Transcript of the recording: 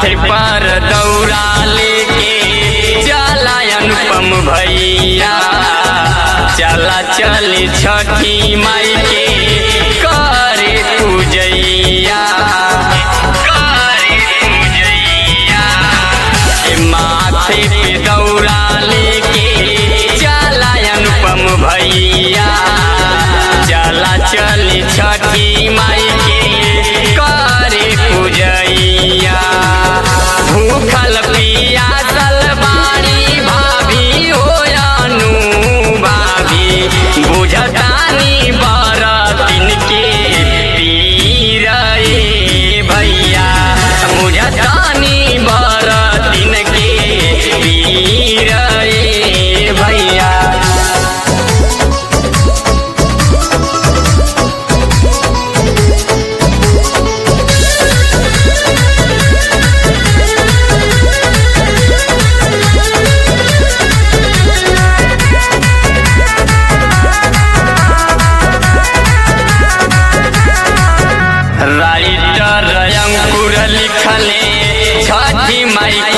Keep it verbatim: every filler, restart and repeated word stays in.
माथे पर दौरा लेके चला अनुपम भैया, चला चली छठी माई के करे पूजैया, करे पूजैया। माथे पे दौरा लेके चला अनुपम भैया, चला चली छठी माई के करे पूजैया। भूखल पियासल बाड़ी भाभी हो अनु भाभी, बुझतानी बरतिन के पीर ए भैया, बुझतानी बरतिन के पीर ए भैया। राइटर अंकुर लिखले छठी माई